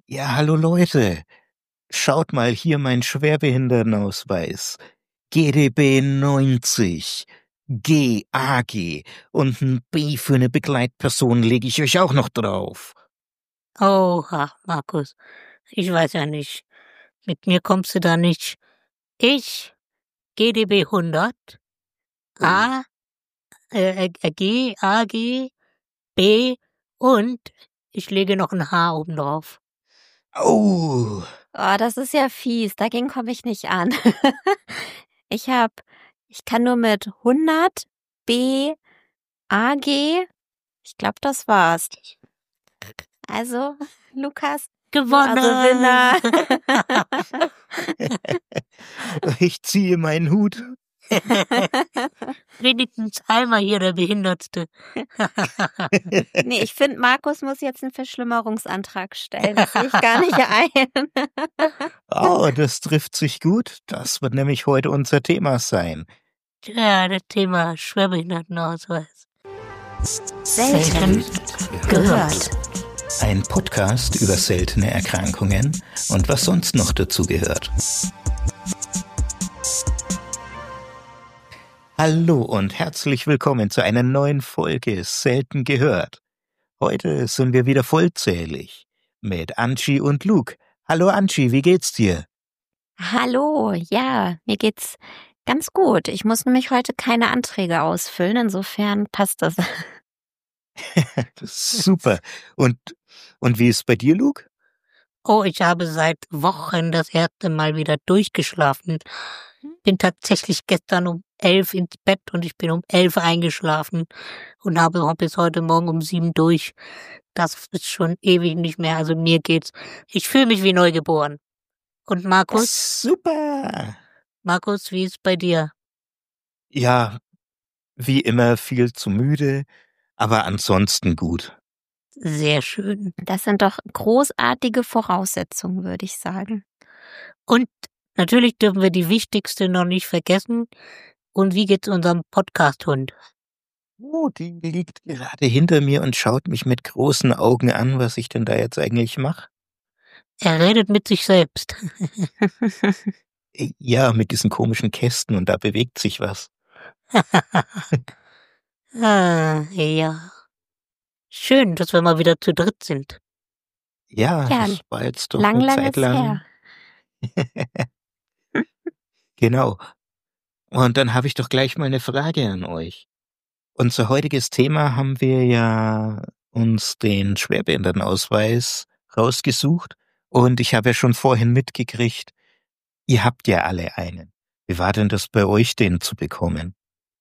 Ja, hallo Leute. Schaut mal hier mein Schwerbehindertenausweis. GDB 90. G, AG. Und ein B für eine Begleitperson lege ich euch auch noch drauf. Oha, Markus, ich weiß ja nicht. Mit mir kommst du da nicht. Ich, GDB 100, A, G, AG, B und ich lege noch ein H oben drauf. Oh, Oh, das ist ja fies. Dagegen komme ich nicht an. Ich kann nur mit 100 B, AG. Ich glaube, das war's. Also, Lukas, Gewonnen! Winner. ich ziehe meinen Hut. Wenigstens einmal hier der Behindertste. Nee, ich finde, Markus muss jetzt einen Verschlimmerungsantrag stellen. Das sehe ich gar nicht ein. Oh, das trifft sich gut. Das wird nämlich heute unser Thema sein. Ja, das Thema Schwerbehindertenausweis. Selten gehört. Ein Podcast über seltene Erkrankungen und was sonst noch dazu gehört. Hallo und herzlich willkommen zu einer neuen Folge Selten gehört. Heute sind wir wieder vollzählig mit Angie und Luke. Hallo Angie, wie geht's dir? Hallo, ja, mir geht's ganz gut. Ich muss nämlich heute keine Anträge ausfüllen, insofern passt das. Das ist super. Und wie ist es bei dir, Luke? Oh, ich habe seit Wochen das erste Mal wieder durchgeschlafen. Bin tatsächlich gestern um 11 ins Bett und ich bin um 11 eingeschlafen und habe bis heute Morgen um 7 durch. Das ist schon ewig nicht mehr, also mir geht's. Ich fühle mich wie neugeboren. Und Markus? Super. Markus, wie ist bei dir? Ja, wie immer viel zu müde, aber ansonsten gut. Sehr schön. Das sind doch großartige Voraussetzungen, würde ich sagen. Und natürlich dürfen wir die wichtigste noch nicht vergessen. Und wie geht's unserem Podcast-Hund? Oh, die liegt gerade hinter mir und schaut mich mit großen Augen an, was ich denn da jetzt eigentlich mache. Er redet mit sich selbst. Ja, mit diesen komischen Kästen und da bewegt sich was. Ja. Schön, dass wir mal wieder zu dritt sind. Ja, Ja, das war jetzt doch lang eine ist Zeit lang. her. Genau. Und dann habe ich doch gleich mal eine Frage an euch. Unser heutiges Thema haben wir ja uns den Schwerbehindertenausweis rausgesucht und ich habe ja schon vorhin mitgekriegt, ihr habt ja alle einen. Wie war denn das bei euch, den zu bekommen?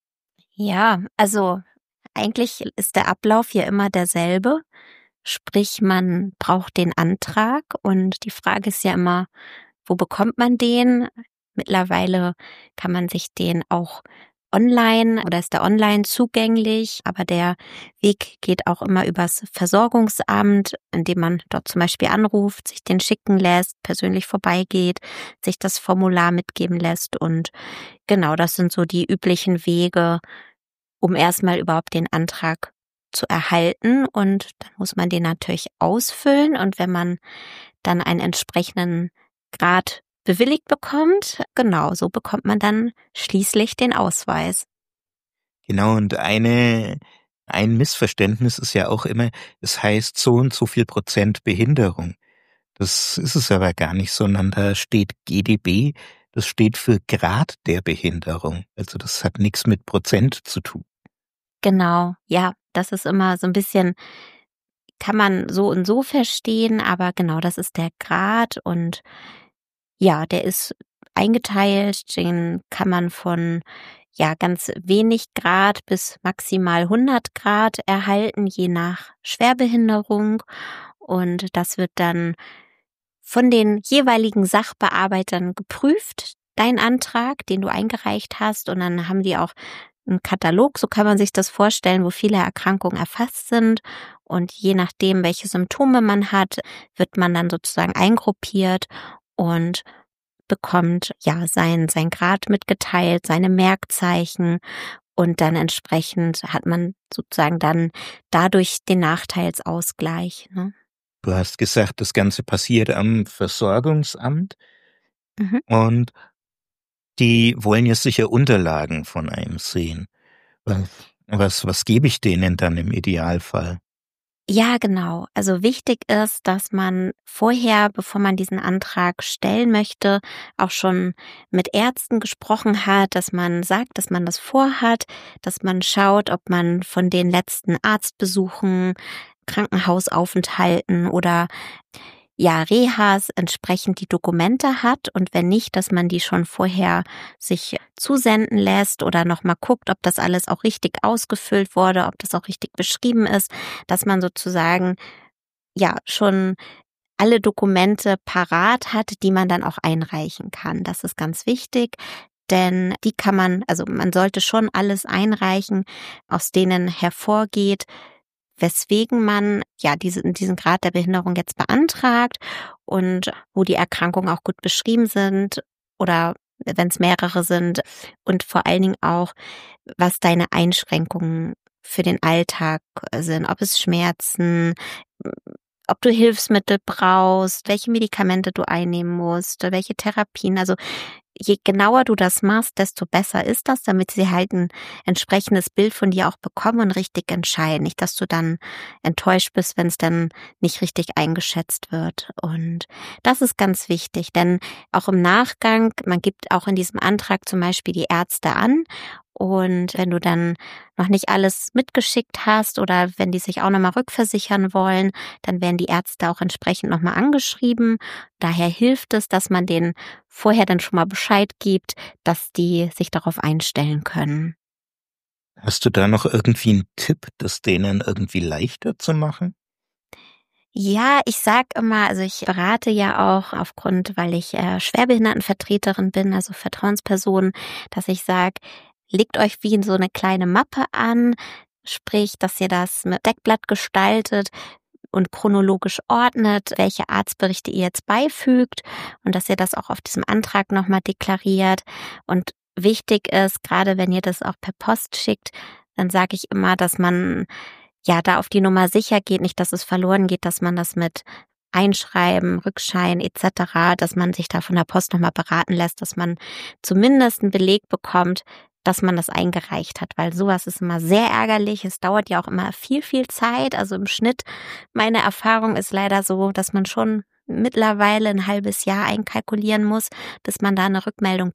Ja, also eigentlich ist der Ablauf ja immer derselbe. Sprich, man braucht den Antrag und die Frage ist ja immer, wo bekommt man den? Mittlerweile kann man sich den auch online oder ist der online zugänglich, aber der Weg geht auch immer übers Versorgungsamt, indem man dort zum Beispiel anruft, sich den schicken lässt, persönlich vorbeigeht, sich das Formular mitgeben lässt und genau, das sind so die üblichen Wege, um erstmal überhaupt den Antrag zu erhalten und dann muss man den natürlich ausfüllen und wenn man dann einen entsprechenden Grad bewilligt bekommt, genau, so bekommt man dann schließlich den Ausweis. Genau, und ein Missverständnis ist ja auch immer, es heißt so und so viel Prozent Behinderung. Das ist es aber gar nicht, sondern da steht GDB, das steht für Grad der Behinderung. Also das hat nichts mit Prozent zu tun. Genau, ja, das ist immer so ein bisschen, kann man so und so verstehen, aber genau, das ist der Grad und ja, der ist eingeteilt, den kann man von ganz wenig Grad bis maximal 100 Grad erhalten, je nach Schwerbehinderung und das wird dann von den jeweiligen Sachbearbeitern geprüft, dein Antrag, den du eingereicht hast und dann haben die auch einen Katalog, so kann man sich das vorstellen, wo viele Erkrankungen erfasst sind und je nachdem, welche Symptome man hat, wird man dann sozusagen eingruppiert und bekommt sein Grad mitgeteilt, seine Merkzeichen und dann entsprechend hat man sozusagen dann dadurch den Nachteilsausgleich, ne? Du hast gesagt, das Ganze passiert am Versorgungsamt Mhm. und die wollen ja sicher Unterlagen von einem sehen. Was gebe ich denen dann im Idealfall? Ja, genau. Also wichtig ist, dass man vorher, bevor man diesen Antrag stellen möchte, auch schon mit Ärzten gesprochen hat, dass man sagt, dass man das vorhat, dass man schaut, ob man von den letzten Arztbesuchen, Krankenhausaufenthalten oder ja, Rehas entsprechend die Dokumente hat und wenn nicht, dass man die schon vorher sich zusenden lässt oder nochmal guckt, ob das alles auch richtig ausgefüllt wurde, ob das auch richtig beschrieben ist, dass man sozusagen ja schon alle Dokumente parat hat, die man dann auch einreichen kann. Das ist ganz wichtig, denn die kann man, also man sollte schon alles einreichen, aus denen hervorgeht, weswegen man ja diesen Grad der Behinderung jetzt beantragt und wo die Erkrankungen auch gut beschrieben sind oder wenn es mehrere sind und vor allen Dingen auch, was deine Einschränkungen für den Alltag sind, ob es Schmerzen, ob du Hilfsmittel brauchst, welche Medikamente du einnehmen musst, welche Therapien. Also je genauer du das machst, desto besser ist das, damit sie halt ein entsprechendes Bild von dir auch bekommen und richtig entscheiden. Nicht, dass du dann enttäuscht bist, wenn es dann nicht richtig eingeschätzt wird. Und das ist ganz wichtig, denn auch im Nachgang, man gibt auch in diesem Antrag zum Beispiel die Ärzte an. Und wenn du dann noch nicht alles mitgeschickt hast oder wenn die sich auch nochmal rückversichern wollen, dann werden die Ärzte auch entsprechend nochmal angeschrieben. Daher hilft es, dass man denen vorher dann schon mal Bescheid gibt, dass die sich darauf einstellen können. Hast du da noch irgendwie einen Tipp, das denen irgendwie leichter zu machen? Ja, ich sag immer, also ich berate ja auch aufgrund, weil ich Schwerbehindertenvertreterin bin, also Vertrauensperson, dass ich sage, legt euch wie in so eine kleine Mappe an, sprich, dass ihr das mit Deckblatt gestaltet und chronologisch ordnet, welche Arztberichte ihr jetzt beifügt und dass ihr das auch auf diesem Antrag nochmal deklariert. Und wichtig ist, gerade wenn ihr das auch per Post schickt, dann sage ich immer, dass man ja da auf die Nummer sicher geht, nicht, dass es verloren geht, dass man das mit Einschreiben, Rückschein etc., dass man sich da von der Post nochmal beraten lässt, dass man zumindest einen Beleg bekommt, dass man das eingereicht hat, weil sowas ist immer sehr ärgerlich. Es dauert ja auch immer viel, viel Zeit. Also im Schnitt, meine Erfahrung ist leider so, dass man schon mittlerweile ein halbes Jahr einkalkulieren muss, bis man da eine Rückmeldung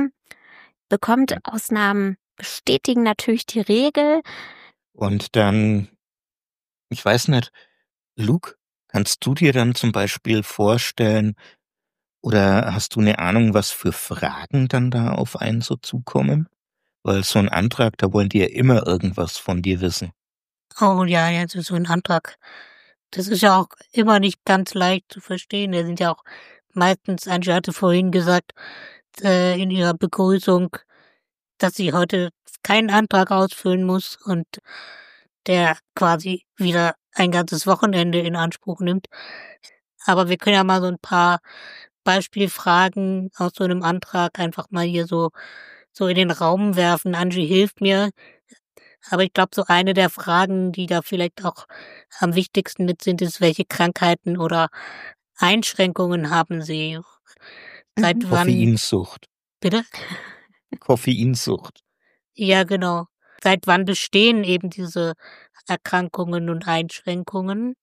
bekommt. Ausnahmen bestätigen natürlich die Regel. Und dann, ich weiß nicht, Luke, kannst du dir dann zum Beispiel vorstellen oder hast du eine Ahnung, was für Fragen dann da auf einen so zukommen? Weil so ein Antrag, da wollen die ja immer irgendwas von dir wissen. Oh ja, also so ein Antrag, das ist ja auch immer nicht ganz leicht zu verstehen. Da sind ja auch meistens, Angie hatte vorhin gesagt, in ihrer Begrüßung, dass sie heute keinen Antrag ausfüllen muss und der quasi wieder ein ganzes Wochenende in Anspruch nimmt. Aber wir können ja mal so ein paar Beispielfragen aus so einem Antrag einfach mal hier so in den Raum werfen. Angie hilft mir. Aber ich glaube, so eine der Fragen, die da vielleicht auch am wichtigsten mit sind, ist, welche Krankheiten oder Einschränkungen haben Sie? Seit wann? Koffeinsucht. Bitte? Koffeinsucht. Ja, genau. Seit wann bestehen eben diese Erkrankungen und Einschränkungen?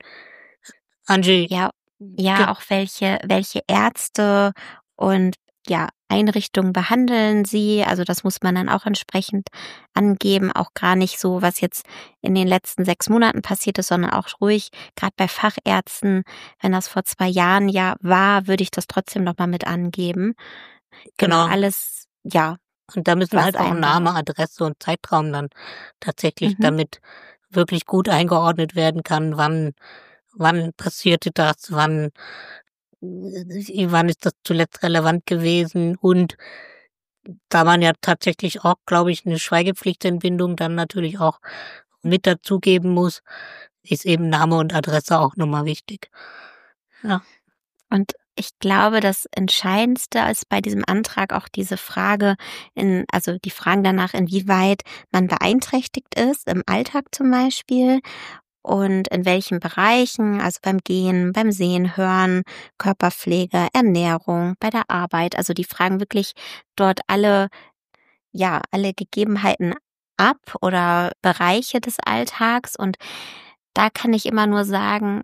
Angie. Ja, auch welche Ärzte und ja, Einrichtungen behandeln sie. Also das muss man dann auch entsprechend angeben. Auch gar nicht so, was jetzt in den letzten 6 Monaten passiert ist, sondern auch ruhig, gerade bei Fachärzten, wenn das vor 2 Jahren ja war, würde ich das trotzdem nochmal mit angeben. Genau. Alles, ja. Und da müssen was halt auch einem Name, Adresse und Zeitraum dann tatsächlich damit wirklich gut eingeordnet werden kann, wann passierte das, wann ist das zuletzt relevant gewesen und da man ja tatsächlich auch, glaube ich, eine Schweigepflichtentbindung dann natürlich auch mit dazugeben muss, ist eben Name und Adresse auch nochmal wichtig. Ja. Und ich glaube, das Entscheidendste ist bei diesem Antrag auch diese Frage, also die Fragen danach, inwieweit man beeinträchtigt ist, im Alltag zum Beispiel. und in welchen Bereichen, also beim Gehen, beim Sehen, Hören, Körperpflege, Ernährung, bei der Arbeit. Also die fragen wirklich dort alle Gegebenheiten ab oder Bereiche des Alltags. Und da kann ich immer nur sagen,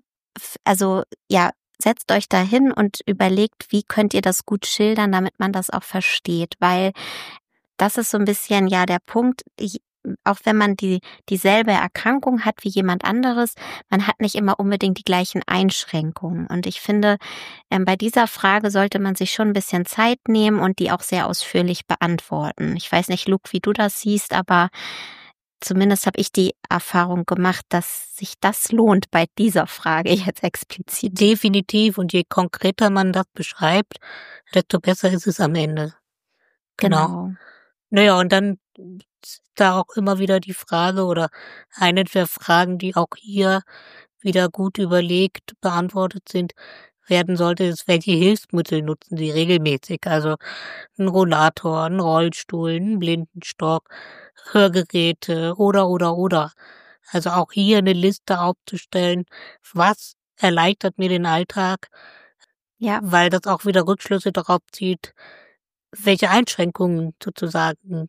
setzt euch da hin und überlegt, wie könnt ihr das gut schildern, damit man das auch versteht. Weil das ist so ein bisschen der Punkt, auch wenn man dieselbe Erkrankung hat wie jemand anderes, man hat nicht immer unbedingt die gleichen Einschränkungen. Und ich finde, bei dieser Frage sollte man sich schon ein bisschen Zeit nehmen und die auch sehr ausführlich beantworten. Ich weiß nicht, Luke, wie du das siehst, aber zumindest habe ich die Erfahrung gemacht, dass sich das lohnt bei dieser Frage jetzt explizit. Definitiv. Und je konkreter man das beschreibt, desto besser ist es am Ende. Genau. Naja, und dann ist da auch immer wieder die Frage oder eine der Fragen, die auch hier wieder gut überlegt beantwortet werden sollte, ist, welche Hilfsmittel nutzen Sie regelmäßig? Also ein Rollator, ein Rollstuhl, ein Blindenstock, Hörgeräte oder. Also auch hier eine Liste aufzustellen, was erleichtert mir den Alltag, weil das auch wieder Rückschlüsse darauf zieht, welche Einschränkungen sozusagen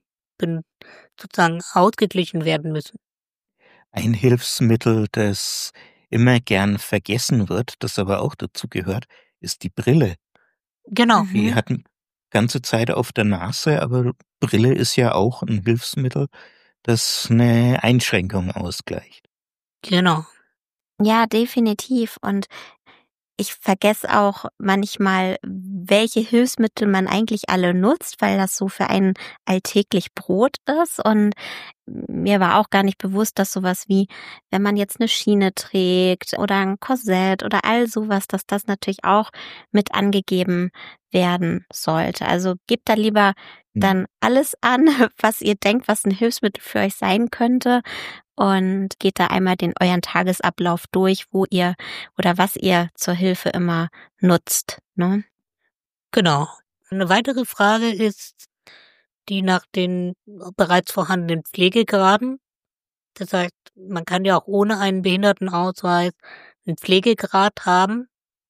ausgeglichen werden müssen. Ein Hilfsmittel, das immer gern vergessen wird, das aber auch dazu gehört, ist die Brille. Genau. Die hat eine ganze Zeit auf der Nase, aber Brille ist ja auch ein Hilfsmittel, das eine Einschränkung ausgleicht. Genau. Ja, definitiv. Und ich vergesse auch manchmal, welche Hilfsmittel man eigentlich alle nutzt, weil das so für einen alltäglich Brot ist. Und mir war auch gar nicht bewusst, dass sowas wie, wenn man jetzt eine Schiene trägt oder ein Korsett oder all sowas, dass das natürlich auch mit angegeben werden sollte. Also gebt da lieber dann alles an, was ihr denkt, was ein Hilfsmittel für euch sein könnte. Und geht da einmal euren Tagesablauf durch, wo ihr oder was ihr zur Hilfe immer nutzt, ne? Genau. Eine weitere Frage ist die nach den bereits vorhandenen Pflegegraden. Das heißt, man kann ja auch ohne einen Behindertenausweis einen Pflegegrad haben.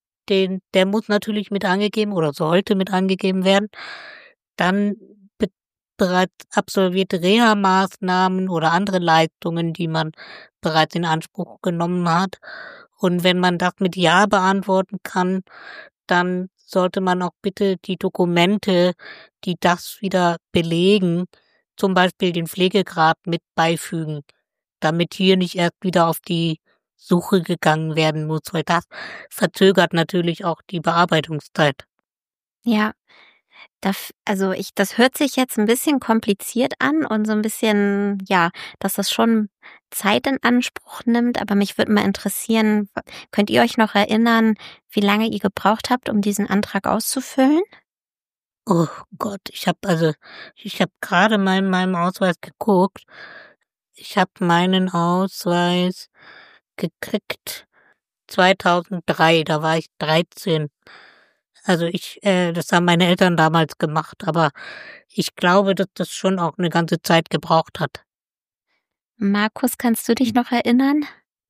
Der muss natürlich mit angegeben oder sollte mit angegeben werden. Dann bereits absolvierte Reha-Maßnahmen oder andere Leistungen, die man bereits in Anspruch genommen hat. Und wenn man das mit Ja beantworten kann, dann sollte man auch bitte die Dokumente, die das wieder belegen, zum Beispiel den Pflegegrad mit beifügen, damit hier nicht erst wieder auf die Suche gegangen werden muss, weil das verzögert natürlich auch die Bearbeitungszeit. Ja. Das hört sich jetzt ein bisschen kompliziert an und so ein bisschen, dass das schon Zeit in Anspruch nimmt. Aber mich würde mal interessieren, könnt ihr euch noch erinnern, wie lange ihr gebraucht habt, um diesen Antrag auszufüllen? Oh Gott, ich habe gerade meinem Ausweis geguckt. Ich habe meinen Ausweis gekriegt 2003, da war ich 13. Also das haben meine Eltern damals gemacht, aber ich glaube, dass das schon auch eine ganze Zeit gebraucht hat. Markus, kannst du dich noch erinnern?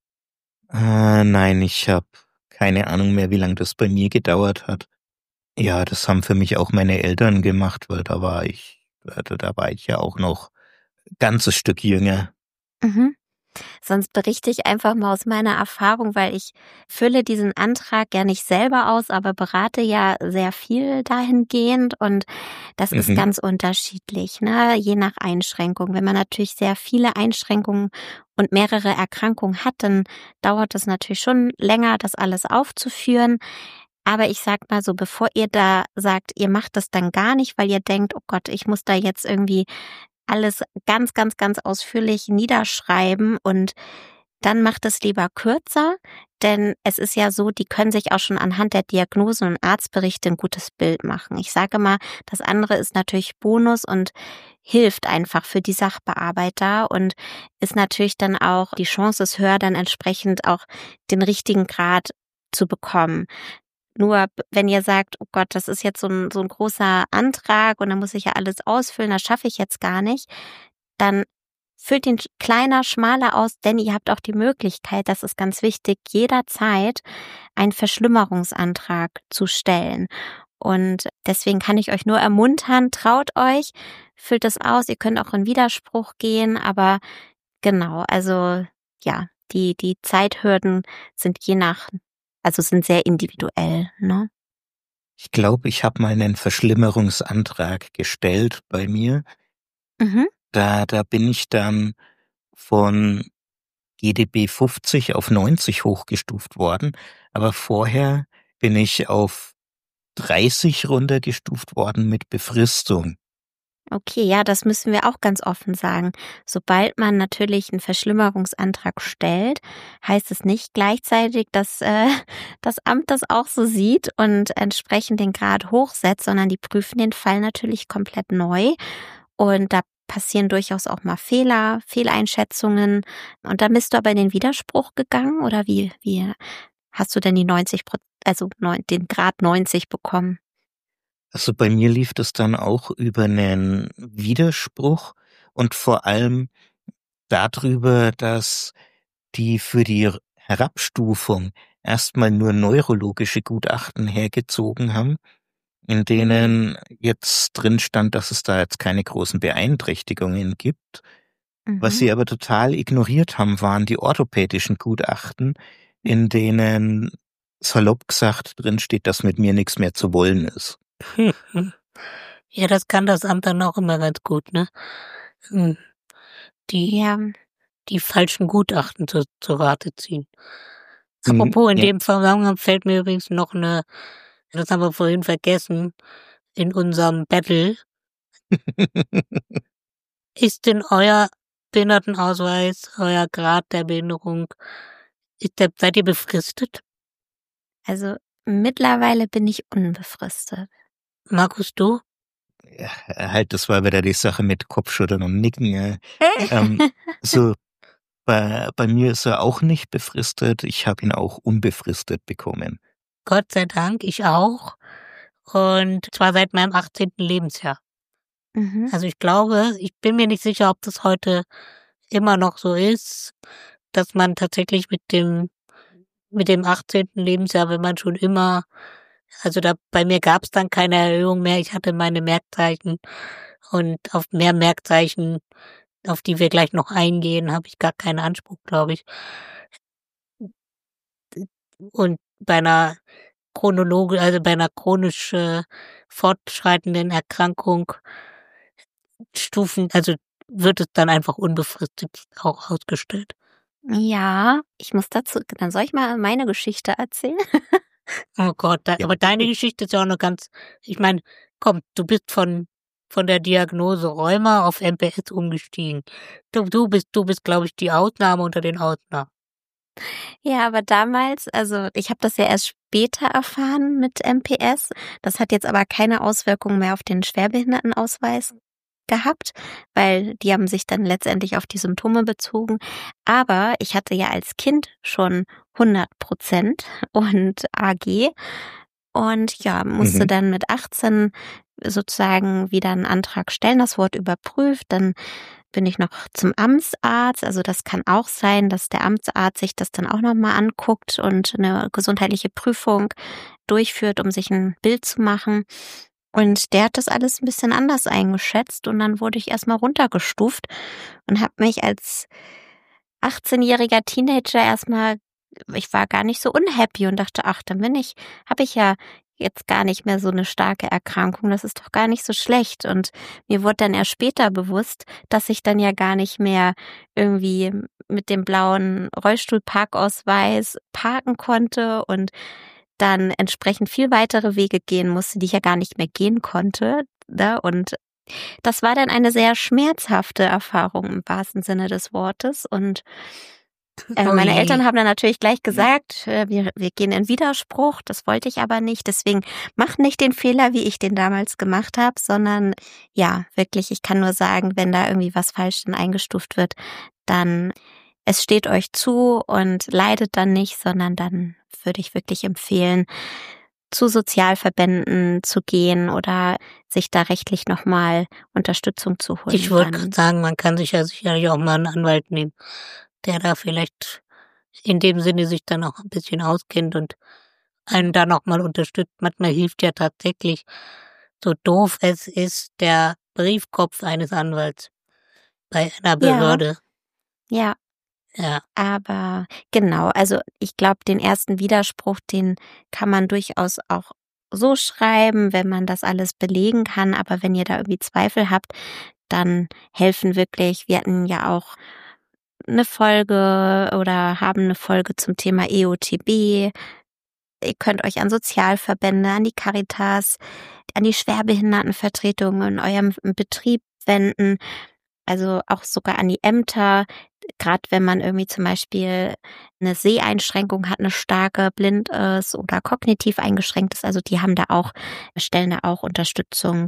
Nein, ich habe keine Ahnung mehr, wie lange das bei mir gedauert hat. Ja, das haben für mich auch meine Eltern gemacht, weil da war ich ja auch noch ein ganzes Stück jünger. Mhm. Sonst berichte ich einfach mal aus meiner Erfahrung, weil ich fülle diesen Antrag ja nicht selber aus, aber berate ja sehr viel dahingehend und das ist ganz unterschiedlich, ne? Je nach Einschränkung. Wenn man natürlich sehr viele Einschränkungen und mehrere Erkrankungen hat, dann dauert es natürlich schon länger, das alles aufzuführen. Aber ich sag mal so, bevor ihr da sagt, ihr macht das dann gar nicht, weil ihr denkt, oh Gott, ich muss da jetzt irgendwie alles ganz, ganz, ganz ausführlich niederschreiben und dann macht es lieber kürzer, denn es ist ja so, die können sich auch schon anhand der Diagnosen und Arztberichte ein gutes Bild machen. Ich sage mal, das andere ist natürlich Bonus und hilft einfach für die Sachbearbeiter und ist natürlich dann auch, die Chance ist höher, dann entsprechend auch den richtigen Grad zu bekommen. Nur wenn ihr sagt, oh Gott, das ist jetzt so ein großer Antrag und dann muss ich ja alles ausfüllen, das schaffe ich jetzt gar nicht, dann füllt den kleiner, schmaler aus, denn ihr habt auch die Möglichkeit, das ist ganz wichtig, jederzeit einen Verschlimmerungsantrag zu stellen. Und deswegen kann ich euch nur ermuntern, traut euch, füllt es aus, ihr könnt auch in Widerspruch gehen, aber genau, also ja, die Zeithürden sind sind sehr individuell, ne? Ich glaube, ich habe mal einen Verschlimmerungsantrag gestellt bei mir. Mhm. Da bin ich dann von GdB 50 auf 90 hochgestuft worden, aber vorher bin ich auf 30 runtergestuft worden mit Befristung. Okay, ja, das müssen wir auch ganz offen sagen. Sobald man natürlich einen Verschlimmerungsantrag stellt, heißt es nicht gleichzeitig, dass das Amt das auch so sieht und entsprechend den Grad hochsetzt, sondern die prüfen den Fall natürlich komplett neu. Und da passieren durchaus auch mal Fehler, Fehleinschätzungen. Und dann bist du aber in den Widerspruch gegangen oder wie hast du denn die 90%, den Grad 90 bekommen? Also bei mir lief das dann auch über einen Widerspruch und vor allem darüber, dass die für die Herabstufung erstmal nur neurologische Gutachten hergezogen haben, in denen jetzt drin stand, dass es da jetzt keine großen Beeinträchtigungen gibt. Was Mhm. sie aber total ignoriert haben, waren die orthopädischen Gutachten, in denen salopp gesagt drin steht, dass mit mir nichts mehr zu wollen ist. Ja, das kann das Amt dann auch immer ganz gut, ne? Die, Ja, die falschen Gutachten zur Rate ziehen. Apropos, in Ja. dem Zusammenhang fällt mir übrigens noch das haben wir vorhin vergessen, in unserem Battle, ist denn euer Behindertenausweis, euer Grad der Behinderung, seid ihr befristet? also mittlerweile bin ich unbefristet. Markus, du? Ja, halt, das war wieder die Sache mit Kopfschütteln und Nicken. So, bei mir ist er auch nicht befristet. Ich habe ihn auch unbefristet bekommen. Gott sei Dank, ich auch. Und zwar seit meinem 18. Lebensjahr. Mhm. Also ich glaube, ich bin mir nicht sicher, ob das heute immer noch so ist, dass man tatsächlich mit dem 18. Lebensjahr, wenn man schon immer, also bei mir gab es dann keine Erhöhung mehr, ich hatte meine Merkzeichen und auf mehr Merkzeichen, auf die wir gleich noch eingehen, habe ich gar keinen Anspruch, glaube ich. Und bei einer bei einer chronisch fortschreitenden Erkrankung also wird es dann einfach unbefristet auch ausgestellt. Ja, dann soll ich mal meine Geschichte erzählen? Oh Gott, aber deine Geschichte ist ja auch noch ganz, ich meine, komm, du bist von der Diagnose Rheuma auf MPS umgestiegen. Du bist, glaube ich, die Ausnahme unter den Ausnahmen. Ja, aber damals, also ich habe das ja erst später erfahren mit MPS. Das hat jetzt aber keine Auswirkungen mehr auf den Schwerbehindertenausweis gehabt, weil die haben sich dann letztendlich auf die Symptome bezogen. Aber ich hatte ja als Kind schon 100% und AG und ja, musste dann mit 18 sozusagen wieder einen Antrag stellen. Das wurde überprüft, dann bin ich noch zum Amtsarzt. Also das kann auch sein, dass der Amtsarzt sich das dann auch nochmal anguckt und eine gesundheitliche Prüfung durchführt, um sich ein Bild zu machen. Und der hat das alles ein bisschen anders eingeschätzt und dann wurde ich erstmal runtergestuft und habe mich als 18-jähriger Teenager ich war gar nicht so unhappy und dachte, ach, habe ich ja jetzt gar nicht mehr so eine starke Erkrankung, das ist doch gar nicht so schlecht. Und mir wurde dann erst später bewusst, dass ich dann ja gar nicht mehr irgendwie mit dem blauen Rollstuhlparkausweis parken konnte und dann entsprechend viel weitere Wege gehen musste, die ich ja gar nicht mehr gehen konnte. Ne? Und das war dann eine sehr schmerzhafte Erfahrung im wahrsten Sinne des Wortes. Und meine Eltern haben dann natürlich gleich gesagt, wir gehen in Widerspruch. Das wollte ich aber nicht. Deswegen macht nicht den Fehler, wie ich den damals gemacht habe, sondern ja, wirklich, ich kann nur sagen, wenn da irgendwie was falsch dann eingestuft wird, dann es steht euch zu und leidet dann nicht, sondern dann würde ich wirklich empfehlen, zu Sozialverbänden zu gehen oder sich da rechtlich nochmal Unterstützung zu holen. Ich wollte gerade sagen, man kann sich ja sicherlich auch mal einen Anwalt nehmen, der da vielleicht in dem Sinne sich dann auch ein bisschen auskennt und einen dann auch mal unterstützt. Manchmal hilft ja tatsächlich, so doof es ist, der Briefkopf eines Anwalts bei einer Behörde. Ja. Ja. Aber genau, also ich glaube, den ersten Widerspruch, den kann man durchaus auch so schreiben, wenn man das alles belegen kann. Aber wenn ihr da irgendwie Zweifel habt, dann helfen wirklich, wir hatten ja auch eine Folge oder haben eine Folge zum Thema EOTB. Ihr könnt euch an Sozialverbände, an die Caritas, an die Schwerbehindertenvertretungen in eurem Betrieb wenden, also auch sogar an die Ämter, gerade wenn man irgendwie zum Beispiel eine Seheinschränkung hat, eine starke, blind ist oder kognitiv eingeschränkt ist, also die haben da auch, stellen da auch Unterstützung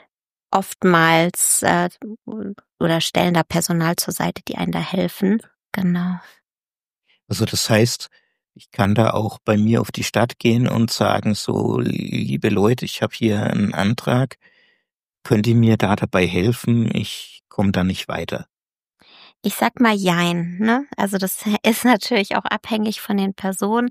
oftmals oder stellen da Personal zur Seite, die einen da helfen. Genau. Also das heißt, ich kann da auch bei mir auf die Stadt gehen und sagen, so, liebe Leute, ich habe hier einen Antrag, könnt ihr mir da dabei helfen? Ich komme da nicht weiter. Ich sag mal jein, ne? Also das ist natürlich auch abhängig von den Personen.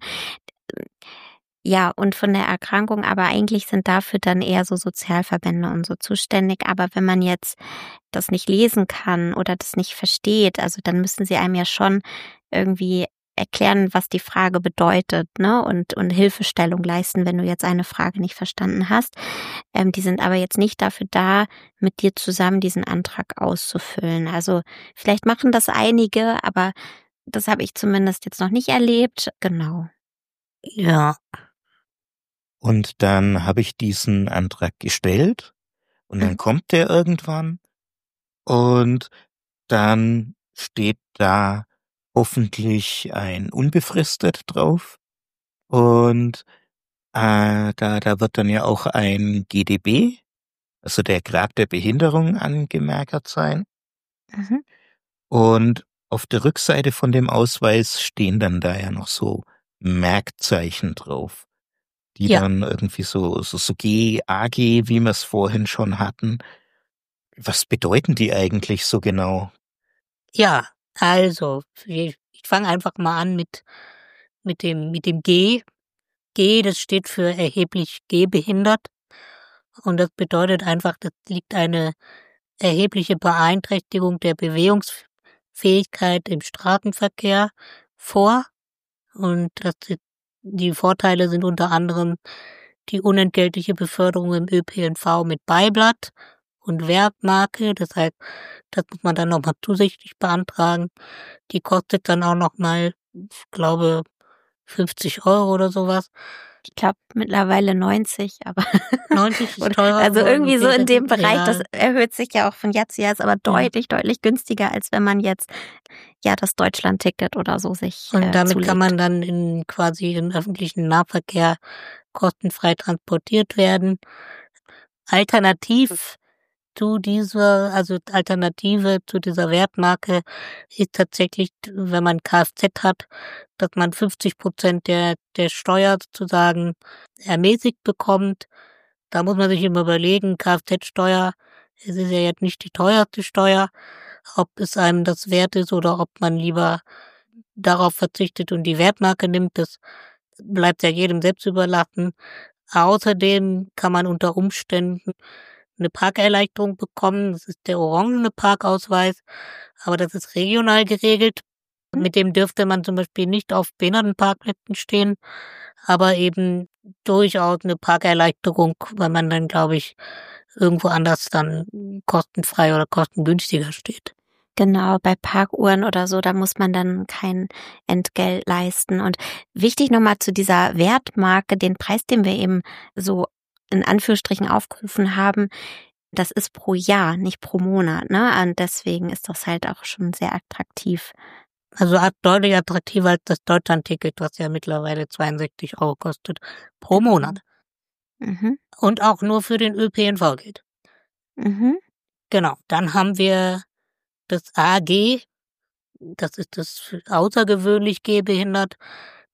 Ja, und von der Erkrankung, aber eigentlich sind dafür dann eher so Sozialverbände und so zuständig. Aber wenn man jetzt das nicht lesen kann oder das nicht versteht, also dann müssen sie einem ja schon irgendwie erklären, was die Frage bedeutet, ne? Und Hilfestellung leisten, wenn du jetzt eine Frage nicht verstanden hast. Die sind aber jetzt nicht dafür da, mit dir zusammen diesen Antrag auszufüllen. Also vielleicht machen das einige, aber das habe ich zumindest jetzt noch nicht erlebt. Genau. Ja. Und dann habe ich diesen Antrag gestellt und dann kommt der irgendwann und dann steht da hoffentlich ein unbefristet drauf und da wird dann ja auch ein GdB, also der Grad der Behinderung, angemerkt sein. Mhm. Und auf der Rückseite von dem Ausweis stehen dann da ja noch so Merkzeichen drauf, die Ja. dann irgendwie so G, AG, wie wir es vorhin schon hatten. Was bedeuten die eigentlich so genau? Ja, also, ich fange einfach mal an mit dem G. G, das steht für erheblich gehbehindert. Und das bedeutet einfach, das liegt eine erhebliche Beeinträchtigung der Bewegungsfähigkeit im Straßenverkehr vor. Und die Vorteile sind unter anderem die unentgeltliche Beförderung im ÖPNV mit Beiblatt und Wertmarke. Das heißt, das muss man dann nochmal zusätzlich beantragen. Die kostet dann auch nochmal, ich glaube, 50 Euro oder sowas. Ich glaube mittlerweile 90, aber 90 ist teurer. Also irgendwie so in dem Bereich, ja. das erhöht sich ja auch von Jahr zu Jahr, ist aber deutlich günstiger, als wenn man jetzt ja das Deutschland-Ticket oder so sich Und damit zulegt. kann man dann quasi im öffentlichen Nahverkehr kostenfrei transportiert werden. Alternative zu dieser Wertmarke ist tatsächlich, wenn man Kfz hat, dass man 50% der Steuer sozusagen ermäßigt bekommt. Da muss man sich immer überlegen, Kfz-Steuer, es ist ja jetzt nicht die teuerste Steuer, ob es einem das wert ist oder ob man lieber darauf verzichtet und die Wertmarke nimmt, das bleibt ja jedem selbst überlassen. Außerdem kann man unter Umständen eine Parkerleichterung bekommen. Das ist der orangene Parkausweis, aber das ist regional geregelt. Mit dem dürfte man zum Beispiel nicht auf Behindertenparkplätzen stehen, aber eben durchaus eine Parkerleichterung, weil man dann, glaube ich, irgendwo anders dann kostenfrei oder kostengünstiger steht. Genau, bei Parkuhren oder so, da muss man dann kein Entgelt leisten. Und wichtig nochmal zu dieser Wertmarke, den Preis, den wir eben so in Anführungsstrichen aufgerufen haben, das ist pro Jahr, nicht pro Monat, ne? Und deswegen ist das halt auch schon sehr attraktiv. Also deutlich attraktiver als das Deutschland-Ticket, was ja mittlerweile 62 Euro kostet pro Monat. Mhm. Und auch nur für den ÖPNV geht. Mhm. Genau, dann haben wir das AG, das ist das außergewöhnlich gehbehindert.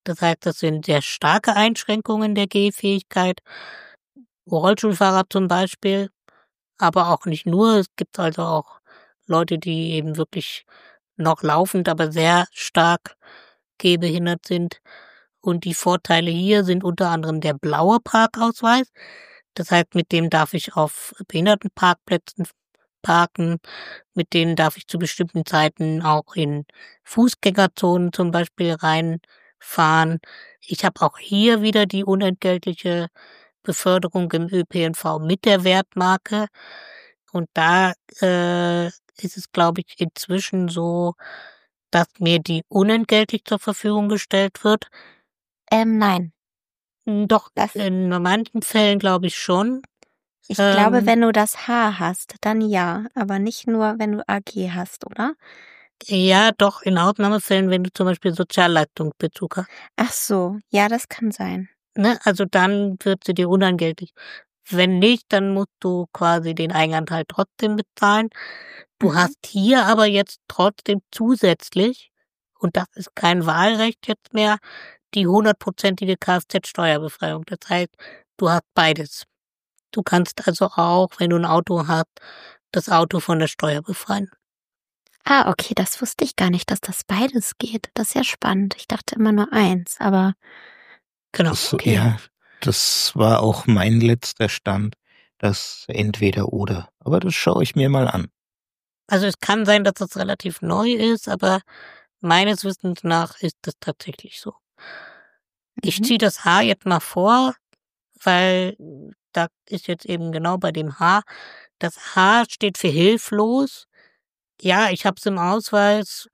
Das heißt, das sind sehr starke Einschränkungen der Gehfähigkeit. Rollstuhlfahrer zum Beispiel, aber auch nicht nur. Es gibt also auch Leute, die eben wirklich noch laufend, aber sehr stark gehbehindert sind. Und die Vorteile hier sind unter anderem der blaue Parkausweis. Das heißt, mit dem darf ich auf Behindertenparkplätzen parken. Mit denen darf ich zu bestimmten Zeiten auch in Fußgängerzonen zum Beispiel reinfahren. Ich habe auch hier wieder die unentgeltliche Beförderung im ÖPNV mit der Wertmarke. Und da ist es, glaube ich, inzwischen so, dass mir die unentgeltlich zur Verfügung gestellt wird. Nein. Doch, in manchen Fällen glaube ich schon. Ich glaube, wenn du das H hast, dann ja, aber nicht nur, wenn du AG hast, oder? Ja, doch, in Ausnahmefällen, wenn du zum Beispiel Sozialleistungsbezug hast. Ach so, ja, das kann sein. Ne? Also dann wird sie dir unentgeltlich. Wenn nicht, dann musst du quasi den Eigenanteil trotzdem bezahlen. Du hast hier aber jetzt trotzdem zusätzlich, und das ist kein Wahlrecht jetzt mehr, die 100%ige Kfz-Steuerbefreiung. Das heißt, du hast beides. Du kannst also auch, wenn du ein Auto hast, das Auto von der Steuer befreien. Ah, okay, das wusste ich gar nicht, dass das beides geht. Das ist ja spannend. Ich dachte immer nur eins, aber Genau. Okay. Ja, das war auch mein letzter Stand, das entweder oder. Aber das schaue ich mir mal an. Also es kann sein, dass das relativ neu ist, aber meines Wissens nach ist das tatsächlich so. Ich ziehe das H jetzt mal vor, weil da ist jetzt eben genau bei dem H. Das H steht für hilflos. Ja, ich habe es im Ausweis.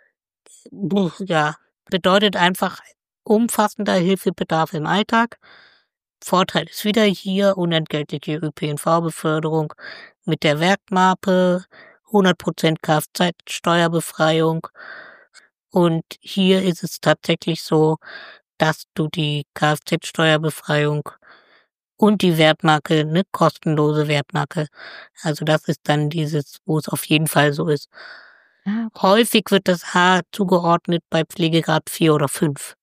Ja, bedeutet einfach umfassender Hilfebedarf im Alltag. Vorteil ist wieder hier unentgeltliche ÖPNV-Beförderung mit der Werkmappe, 100% Kfz-Steuerbefreiung. Und hier ist es tatsächlich so, dass du die Kfz-Steuerbefreiung und die Wertmarke, eine kostenlose Wertmarke, also das ist dann dieses, wo es auf jeden Fall so ist. Häufig wird das H zugeordnet bei Pflegegrad 4 oder 5.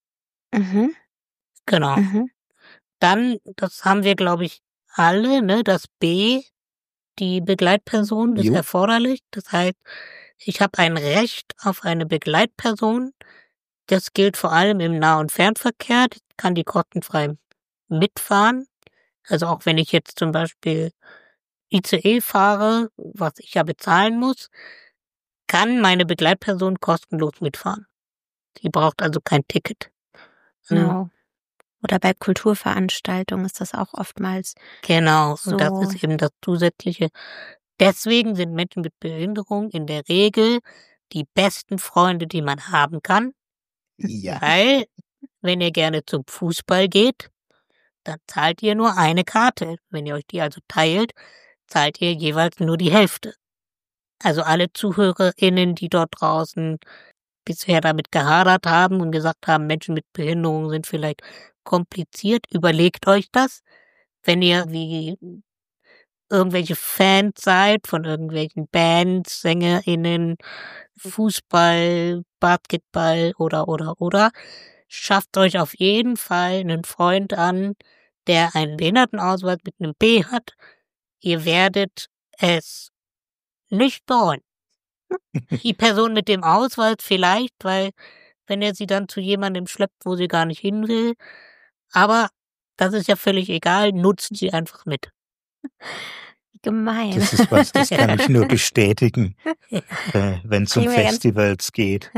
Genau. Dann, das haben wir, glaube ich, alle, ne, das B, die Begleitperson ist erforderlich. Das heißt, ich habe ein Recht auf eine Begleitperson. Das gilt vor allem im Nah- und Fernverkehr. Ich kann die kostenfrei mitfahren. Also auch wenn ich jetzt zum Beispiel ICE fahre, was ich ja bezahlen muss, kann meine Begleitperson kostenlos mitfahren. Sie braucht also kein Ticket. Genau. Oder bei Kulturveranstaltungen ist das auch oftmals. Genau, so. Und das ist eben das Zusätzliche. Deswegen sind Menschen mit Behinderung in der Regel die besten Freunde, die man haben kann. Ja. Weil, wenn ihr gerne zum Fußball geht, dann zahlt ihr nur eine Karte. Wenn ihr euch die also teilt, zahlt ihr jeweils nur die Hälfte. Also alle ZuhörerInnen, die dort draußen bisher damit gehadert haben und gesagt haben, Menschen mit Behinderung sind vielleicht kompliziert, überlegt euch das. Wenn ihr wie irgendwelche Fans seid von irgendwelchen Bands, SängerInnen, Fußball, Basketball oder, schafft euch auf jeden Fall einen Freund an, der einen Behindertenausweis mit einem B hat. Ihr werdet es nicht bereuen. Die Person mit dem Ausweis vielleicht, weil wenn er sie dann zu jemandem schleppt, wo sie gar nicht hin will. Aber das ist ja völlig egal, nutzt sie einfach mit. Gemein. Das ist was, das kann ich nur bestätigen, wenn es um Kriegen wir ganz- Festivals geht.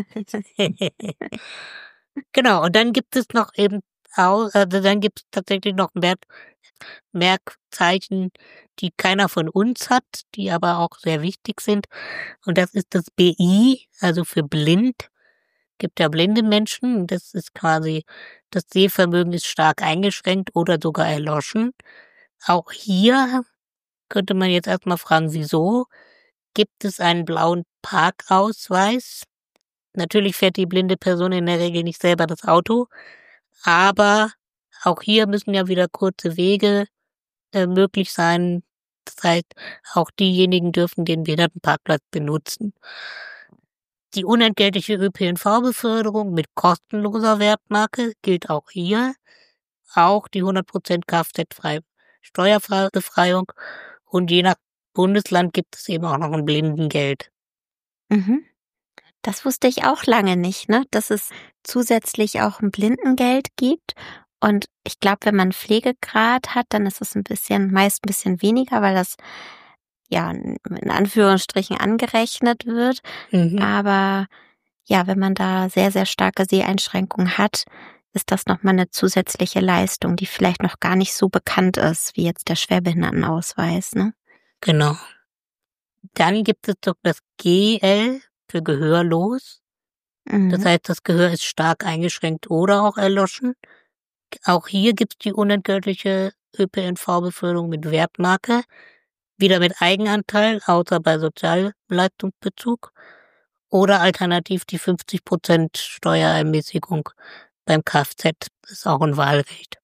Genau, und dann gibt es noch eben auch, also dann gibt es tatsächlich noch Merkzeichen, die keiner von uns hat, die aber auch sehr wichtig sind. Und das ist das BI, also für blind. Gibt ja blinde Menschen. Das ist quasi, das Sehvermögen ist stark eingeschränkt oder sogar erloschen. Auch hier könnte man jetzt erstmal fragen, wieso? Gibt es einen blauen Parkausweis? Natürlich fährt die blinde Person in der Regel nicht selber das Auto, aber auch hier müssen ja wieder kurze Wege möglich sein. Das heißt, auch diejenigen dürfen den Behindertenparkplatz benutzen. Die unentgeltliche ÖPNV-Beförderung mit kostenloser Wertmarke gilt auch hier. Auch die 100% Kfz-frei steuerfreie Befreiung. Und je nach Bundesland gibt es eben auch noch ein Blindengeld. Mhm. Das wusste ich auch lange nicht, ne? Dass es zusätzlich auch ein Blindengeld gibt. Und ich glaube, wenn man Pflegegrad hat, dann ist es meist ein bisschen weniger, weil das ja in Anführungsstrichen angerechnet wird. Aber ja, wenn man da sehr, sehr starke Seheinschränkungen hat, ist das nochmal eine zusätzliche Leistung, die vielleicht noch gar nicht so bekannt ist, wie jetzt der Schwerbehindertenausweis, ne? Genau. Dann gibt es doch das GL für gehörlos. Das heißt, das Gehör ist stark eingeschränkt oder auch erloschen. Auch hier gibt es die unentgeltliche ÖPNV-Beförderung mit Wertmarke, wieder mit Eigenanteil, außer bei Sozialleistungsbezug, oder alternativ die 50% Steuerermäßigung beim Kfz. Das ist auch ein Wahlrecht.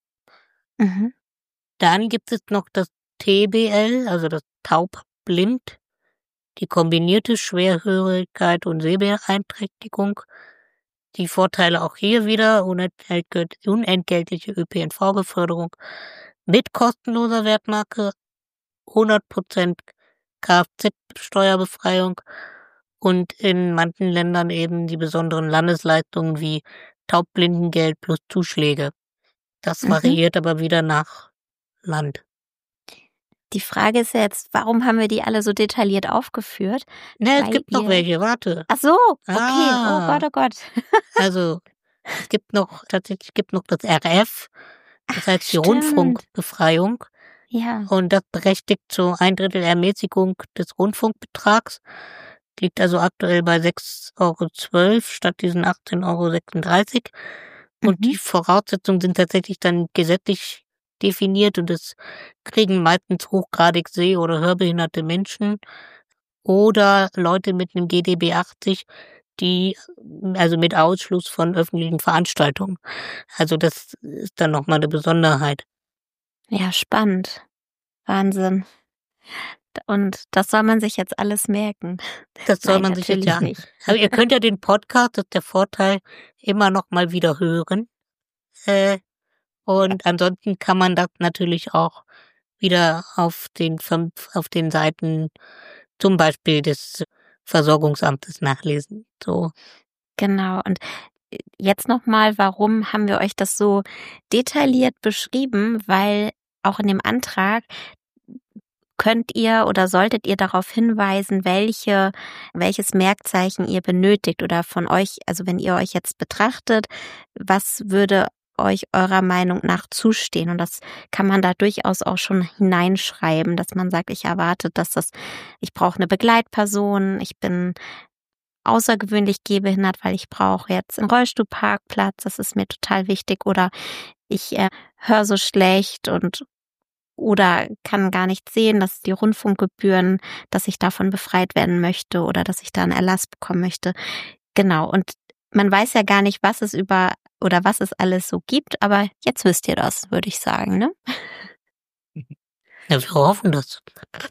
Dann gibt es noch das TBL, also das Taubblind, die kombinierte Schwerhörigkeit und Sehbeeinträchtigung. Die Vorteile auch hier wieder, unentgeltliche ÖPNV-Beförderung mit kostenloser Wertmarke, 100% Kfz-Steuerbefreiung und in manchen Ländern eben die besonderen Landesleistungen wie Taubblindengeld plus Zuschläge. Das variiert aber wieder nach Land. Die Frage ist ja jetzt, warum haben wir die alle so detailliert aufgeführt? Ne, es gibt noch welche, warte. Ach so, okay, oh Gott, oh Gott. Also, tatsächlich gibt noch das RF, das heißt die Rundfunkbefreiung. Ja. Und das berechtigt zu 1/3 Ermäßigung des Rundfunkbetrags. Liegt also aktuell bei 6,12 € statt diesen 18,36 €. Und die Voraussetzungen sind tatsächlich dann gesetzlich definiert und es kriegen meistens hochgradig seh- oder hörbehinderte Menschen oder Leute mit einem GdB 80, also mit Ausschluss von öffentlichen Veranstaltungen. Also das ist dann nochmal eine Besonderheit. Ja, spannend. Wahnsinn. Und das soll man sich jetzt alles merken. Das soll man sich jetzt ja nicht. Aber ihr könnt ja den Podcast, das ist der Vorteil, immer noch mal wieder hören. Und ansonsten kann man das natürlich auch wieder auf den Seiten zum Beispiel des Versorgungsamtes nachlesen. So. Genau. Und jetzt nochmal, warum haben wir euch das so detailliert beschrieben? Weil auch in dem Antrag könnt ihr oder solltet ihr darauf hinweisen, welches Merkzeichen ihr benötigt oder von euch, also wenn ihr euch jetzt betrachtet, was würde euch eurer Meinung nach zustehen? Und das kann man da durchaus auch schon hineinschreiben, dass man sagt, ich erwarte, ich brauche eine Begleitperson, ich bin außergewöhnlich gehbehindert, weil ich brauche jetzt einen Rollstuhlparkplatz, das ist mir total wichtig, oder ich höre so schlecht oder kann gar nicht sehen, dass die Rundfunkgebühren, dass ich davon befreit werden möchte oder dass ich da einen Erlass bekommen möchte. Genau, und man weiß ja gar nicht, was es alles so gibt, aber jetzt wisst ihr das, würde ich sagen, ne? Ja, wir hoffen das.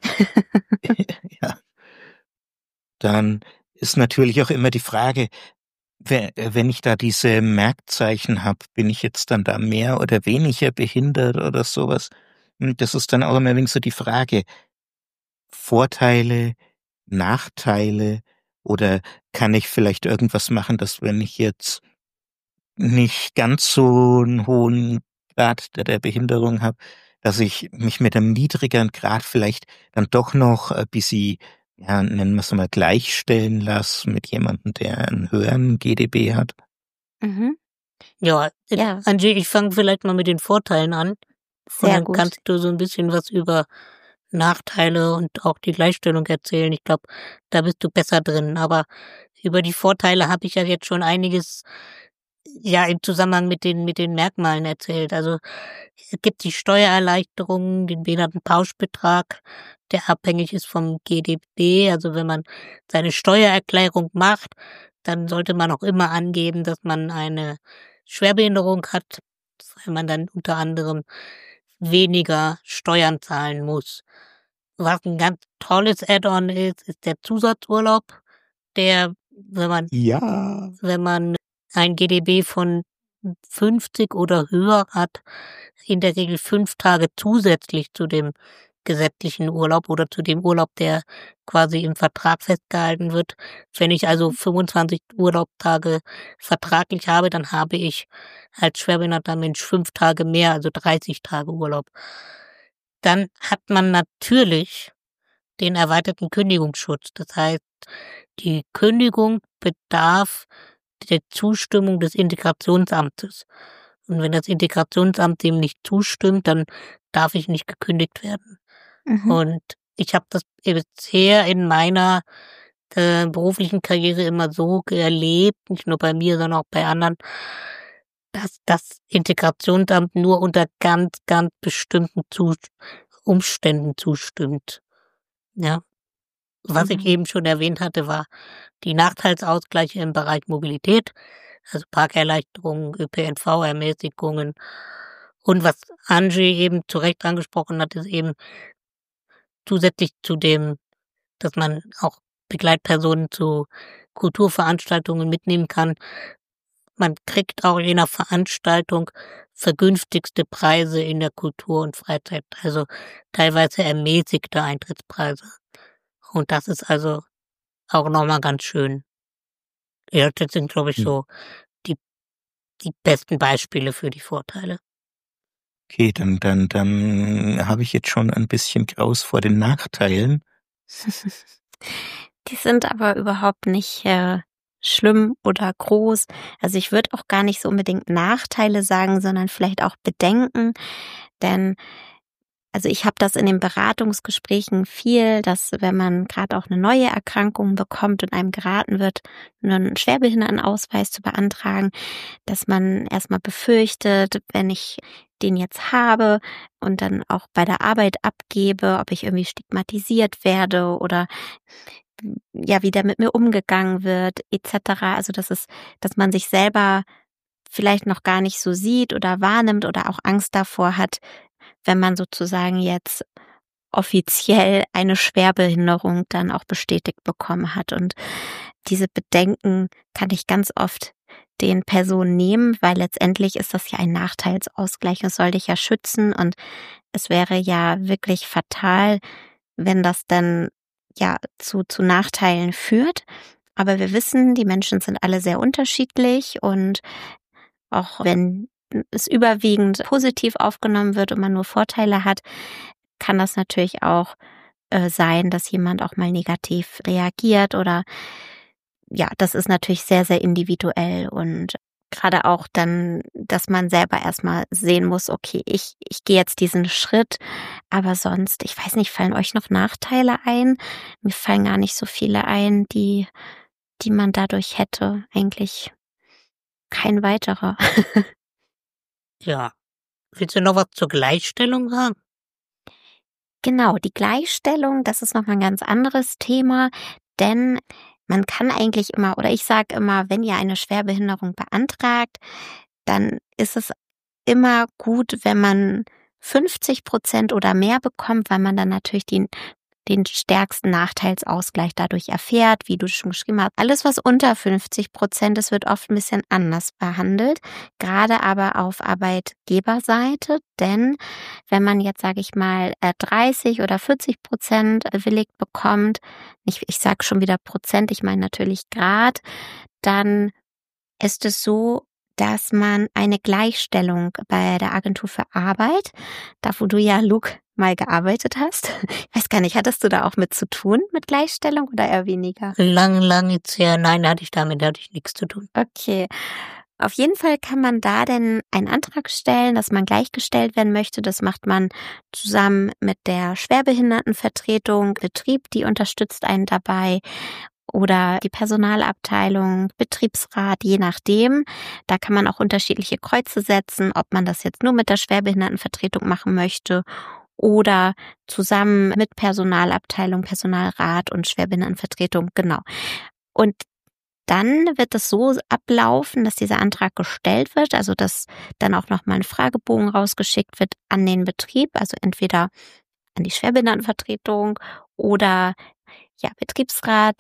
Ja. Dann ist natürlich auch immer die Frage, wenn ich da diese Merkzeichen habe, bin ich jetzt dann da mehr oder weniger behindert oder sowas? Und das ist dann auch immer ein wenig so die Frage, Vorteile, Nachteile, oder kann ich vielleicht irgendwas machen, dass wenn ich jetzt nicht ganz so einen hohen Grad der Behinderung habe, dass ich mich mit einem niedrigeren Grad vielleicht dann doch noch ein bisschen, ja, nennen wir es mal, gleichstellen lasse mit jemandem, der einen höheren GdB hat. Ja, Angie, ich fange vielleicht mal mit den Vorteilen an. Sehr und dann gut. kannst du so ein bisschen was über Nachteile und auch die Gleichstellung erzählen. Ich glaube, da bist du besser drin. Aber über die Vorteile habe ich ja jetzt schon einiges im Zusammenhang mit den Merkmalen erzählt. Also es gibt die Steuererleichterung, den Behindertenpauschbetrag, der abhängig ist vom GdB. Also wenn man seine Steuererklärung macht, dann sollte man auch immer angeben, dass man eine Schwerbehinderung hat, weil man dann unter anderem weniger Steuern zahlen muss. Was ein ganz tolles Add-on ist der Zusatzurlaub, der Ja. wenn man ein GdB von 50 oder höher hat, in der Regel 5 Tage zusätzlich zu dem gesetzlichen Urlaub oder zu dem Urlaub, der quasi im Vertrag festgehalten wird. Wenn ich also 25 Urlaubstage vertraglich habe, dann habe ich als schwerbehinderter Mensch 5 Tage mehr, also 30 Tage Urlaub. Dann hat man natürlich den erweiterten Kündigungsschutz. Das heißt, die Kündigung bedarf der Zustimmung des Integrationsamtes. Und wenn das Integrationsamt dem nicht zustimmt, dann darf ich nicht gekündigt werden. Und ich habe das bisher in meiner beruflichen Karriere immer so erlebt, nicht nur bei mir, sondern auch bei anderen, dass das Integrationsamt nur unter ganz, ganz bestimmten Umständen zustimmt. Ja. Was ich eben schon erwähnt hatte, war die Nachteilsausgleiche im Bereich Mobilität, also Parkerleichterungen, ÖPNV-Ermäßigungen. Und was Angie eben zu Recht angesprochen hat, ist eben zusätzlich zu dem, dass man auch Begleitpersonen zu Kulturveranstaltungen mitnehmen kann. Man kriegt auch je nach Veranstaltung vergünstigste Preise in der Kultur und Freizeit, also teilweise ermäßigte Eintrittspreise. Und das ist also auch nochmal ganz schön. Ja, das sind, glaube ich, so die besten Beispiele für die Vorteile. Okay, dann habe ich jetzt schon ein bisschen Graus vor den Nachteilen. Die sind aber überhaupt nicht schlimm oder groß. Also ich würde auch gar nicht so unbedingt Nachteile sagen, sondern vielleicht auch Bedenken. Denn also ich habe das in den Beratungsgesprächen viel, dass wenn man gerade auch eine neue Erkrankung bekommt und einem geraten wird, einen Schwerbehindertenausweis zu beantragen, dass man erstmal befürchtet, wenn ich den jetzt habe und dann auch bei der Arbeit abgebe, ob ich irgendwie stigmatisiert werde oder ja, wie da mit mir umgegangen wird, etc. Also dass man sich selber vielleicht noch gar nicht so sieht oder wahrnimmt oder auch Angst davor hat, wenn man sozusagen jetzt offiziell eine Schwerbehinderung dann auch bestätigt bekommen hat. Und diese Bedenken kann ich ganz oft den Personen nehmen, weil letztendlich ist das ja ein Nachteilsausgleich. Es soll dich ja schützen und es wäre ja wirklich fatal, wenn das dann ja zu Nachteilen führt. Aber wir wissen, die Menschen sind alle sehr unterschiedlich und auch wenn es überwiegend positiv aufgenommen wird und man nur Vorteile hat, kann das natürlich auch sein, dass jemand auch mal negativ reagiert oder ja, das ist natürlich sehr, sehr individuell und gerade auch dann, dass man selber erstmal sehen muss, okay, ich gehe jetzt diesen Schritt, aber sonst, ich weiß nicht, fallen euch noch Nachteile ein? Mir fallen gar nicht so viele ein, die man dadurch hätte. Eigentlich kein weiterer. Ja. Willst du noch was zur Gleichstellung sagen? Genau, die Gleichstellung, das ist nochmal ein ganz anderes Thema, denn man kann eigentlich immer, oder ich sage immer, wenn ihr eine Schwerbehinderung beantragt, dann ist es immer gut, wenn man 50% oder mehr bekommt, weil man dann natürlich den stärksten Nachteilsausgleich dadurch erfährt, wie du schon geschrieben hast. Alles, was unter 50% ist, wird oft ein bisschen anders behandelt, gerade aber auf Arbeitgeberseite, denn wenn man jetzt, sage ich mal, 30 oder 40% bewilligt bekommt, ich sage schon wieder Prozent, ich meine natürlich Grad, dann ist es so, dass man eine Gleichstellung bei der Agentur für Arbeit, da wo du ja, Luke, mal gearbeitet hast. Ich weiß gar nicht, hattest du da auch mit zu tun, mit Gleichstellung oder eher weniger? Lang jetzt her. Nein, hatte ich nichts zu tun. Okay. Auf jeden Fall kann man da denn einen Antrag stellen, dass man gleichgestellt werden möchte. Das macht man zusammen mit der Schwerbehindertenvertretung, Betrieb, die unterstützt einen dabei. Oder die Personalabteilung, Betriebsrat, je nachdem. Da kann man auch unterschiedliche Kreuze setzen, ob man das jetzt nur mit der Schwerbehindertenvertretung machen möchte oder zusammen mit Personalabteilung, Personalrat und Schwerbehindertenvertretung, genau. Und dann wird es so ablaufen, dass dieser Antrag gestellt wird, also dass dann auch nochmal ein Fragebogen rausgeschickt wird an den Betrieb, also entweder an die Schwerbehindertenvertretung oder ja, Betriebsrat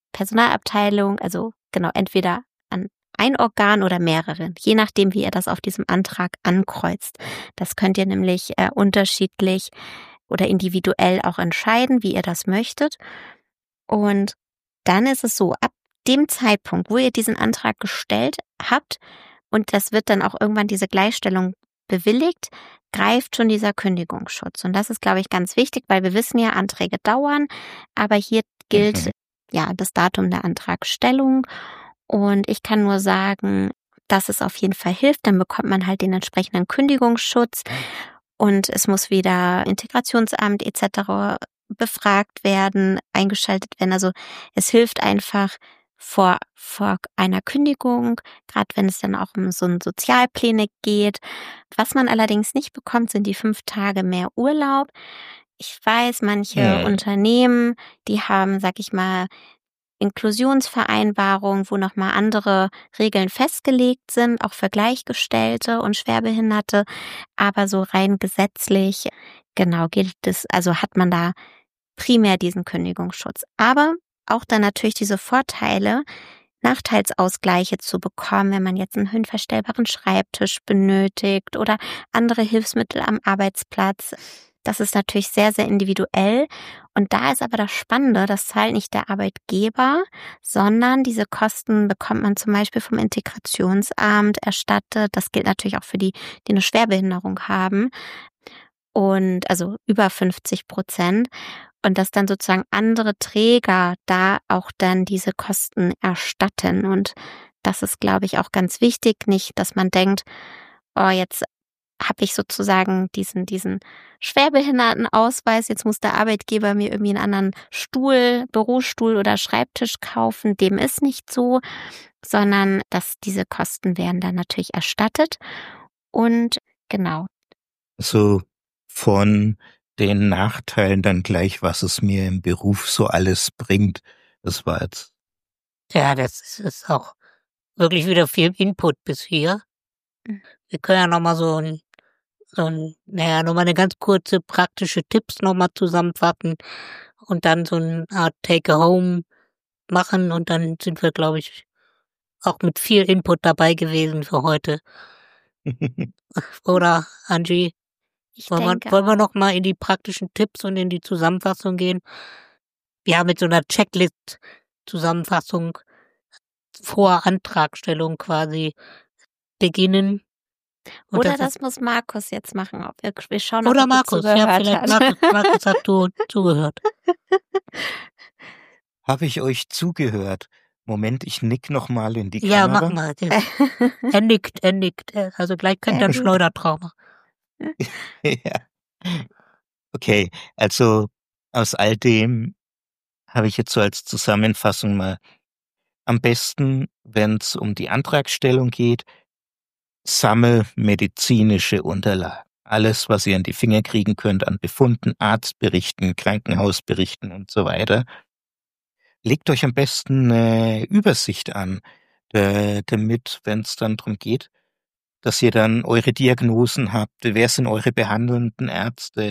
Personalabteilung, also genau, entweder an ein Organ oder mehreren, je nachdem, wie ihr das auf diesem Antrag ankreuzt. Das könnt ihr nämlich unterschiedlich oder individuell auch entscheiden, wie ihr das möchtet. Und dann ist es so, ab dem Zeitpunkt, wo ihr diesen Antrag gestellt habt, und das wird dann auch irgendwann diese Gleichstellung bewilligt, greift schon dieser Kündigungsschutz. Und das ist, glaube ich, ganz wichtig, weil wir wissen ja, Anträge dauern, aber hier gilt ja das Datum der Antragstellung. Und ich kann nur sagen, dass es auf jeden Fall hilft. Dann bekommt man halt den entsprechenden Kündigungsschutz und es muss wieder Integrationsamt etc. befragt werden, eingeschaltet werden. Also es hilft einfach vor einer Kündigung, gerade wenn es dann auch um so eine Sozialpläne geht. Was man allerdings nicht bekommt, sind die 5 Tage mehr Urlaub. Ich weiß, manche Unternehmen, die haben, sag ich mal, Inklusionsvereinbarungen, wo nochmal andere Regeln festgelegt sind, auch für Gleichgestellte und Schwerbehinderte. Aber so rein gesetzlich, genau, gilt es, also hat man da primär diesen Kündigungsschutz. Aber auch dann natürlich diese Vorteile, Nachteilsausgleiche zu bekommen, wenn man jetzt einen höhenverstellbaren Schreibtisch benötigt oder andere Hilfsmittel am Arbeitsplatz. Das ist natürlich sehr, sehr individuell. Und da ist aber das Spannende, das zahlt nicht der Arbeitgeber, sondern diese Kosten bekommt man zum Beispiel vom Integrationsamt erstattet. Das gilt natürlich auch für die eine Schwerbehinderung haben. Und also über 50%. Und dass dann sozusagen andere Träger da auch dann diese Kosten erstatten. Und das ist, glaube ich, auch ganz wichtig. Nicht, dass man denkt, oh, jetzt habe ich sozusagen diesen Schwerbehindertenausweis, jetzt muss der Arbeitgeber mir irgendwie einen anderen Stuhl, Bürostuhl oder Schreibtisch kaufen. Dem ist nicht so, sondern dass diese Kosten werden dann natürlich erstattet. Und genau. So von den Nachteilen dann gleich, was es mir im Beruf so alles bringt. Das war jetzt. Ja, das ist auch wirklich wieder viel Input bis hier. Wir können ja nochmal nochmal eine ganz kurze praktische Tipps nochmal zusammenfassen und dann so eine Art Take-Home machen und dann sind wir, glaube ich, auch mit viel Input dabei gewesen für heute. Oder, Angie? Wollen wir noch mal in die praktischen Tipps und in die Zusammenfassung gehen? Wir haben mit so einer Checklist-Zusammenfassung vor Antragstellung quasi beginnen. Und oder das muss Markus jetzt machen. Wir schauen, oder ob Markus, ja, vielleicht Markus hat zugehört. Habe ich euch zugehört? Moment, ich nick noch mal in die Ja, Kamera. mach mal. Er nickt. Also gleich kennt er ein Schleudertrauma. Ja. Okay, also aus all dem habe ich jetzt so als Zusammenfassung mal am besten, wenn es um die Antragstellung geht, sammel medizinische Unterlagen. Alles, was ihr in die Finger kriegen könnt an Befunden, Arztberichten, Krankenhausberichten und so weiter. Legt euch am besten eine Übersicht an, damit, wenn es dann darum geht, dass ihr dann eure Diagnosen habt, wer sind eure behandelnden Ärzte,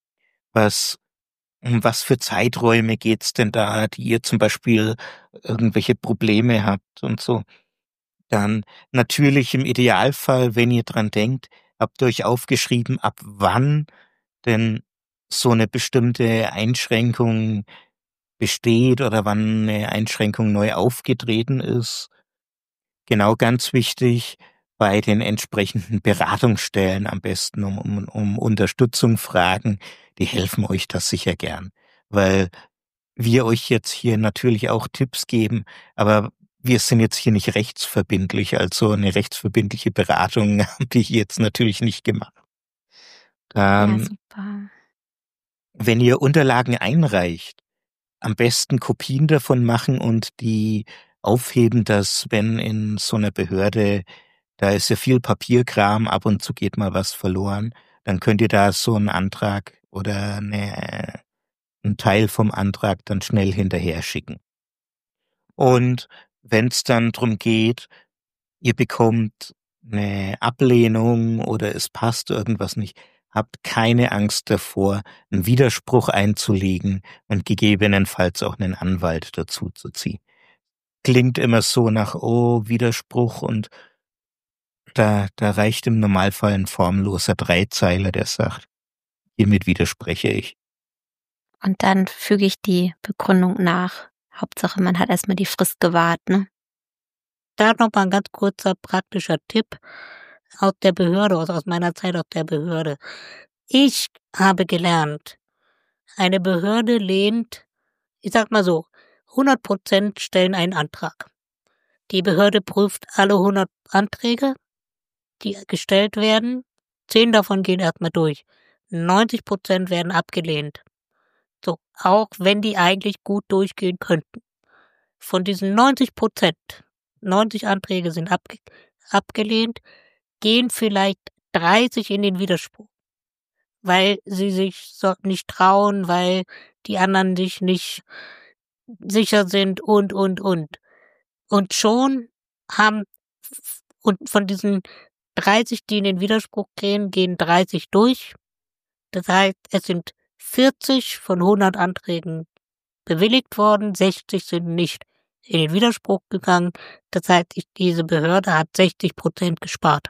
um was für Zeiträume geht's denn da, die ihr zum Beispiel irgendwelche Probleme habt und so. Dann natürlich im Idealfall, wenn ihr dran denkt, habt ihr euch aufgeschrieben, ab wann denn so eine bestimmte Einschränkung besteht oder wann eine Einschränkung neu aufgetreten ist. Genau, ganz wichtig, bei den entsprechenden Beratungsstellen am besten um Unterstützung fragen. Die helfen euch das sicher gern, weil wir euch jetzt hier natürlich auch Tipps geben, aber wir sind jetzt hier nicht rechtsverbindlich, also eine rechtsverbindliche Beratung habe ich jetzt natürlich nicht gemacht. Ja, super. Wenn ihr Unterlagen einreicht, am besten Kopien davon machen und die aufheben, dass wenn in so einer Behörde, da ist ja viel Papierkram, ab und zu geht mal was verloren, dann könnt ihr da so einen Antrag oder einen Teil vom Antrag dann schnell hinterher schicken. Und wenn es dann drum geht, ihr bekommt eine Ablehnung oder es passt irgendwas nicht, habt keine Angst davor, einen Widerspruch einzulegen und gegebenenfalls auch einen Anwalt dazu zu ziehen. klingt immer so nach, Widerspruch, und da reicht im Normalfall ein formloser Dreizeiler, der sagt, hiermit widerspreche ich. Und dann füge ich die Begründung nach. Hauptsache, man hat erstmal die Frist gewahrt, ne? Da noch mal ein ganz kurzer praktischer Tipp aus der Behörde, aus meiner Zeit aus der Behörde. Ich habe gelernt, eine Behörde lehnt, ich sag mal so, 100% stellen einen Antrag. Die Behörde prüft alle 100 Anträge, die gestellt werden. 10 davon gehen erstmal durch. 90% werden abgelehnt. So, auch wenn die eigentlich gut durchgehen könnten. Von diesen 90%, 90 Anträge sind abgelehnt, gehen vielleicht 30 in den Widerspruch, weil sie sich nicht trauen, weil die anderen sich nicht sicher sind und. Und schon und von diesen 30, die in den Widerspruch gehen 30 durch. Das heißt, es sind 40 von 100 Anträgen bewilligt worden, 60 sind nicht in den Widerspruch gegangen. Das heißt, diese Behörde hat 60% gespart.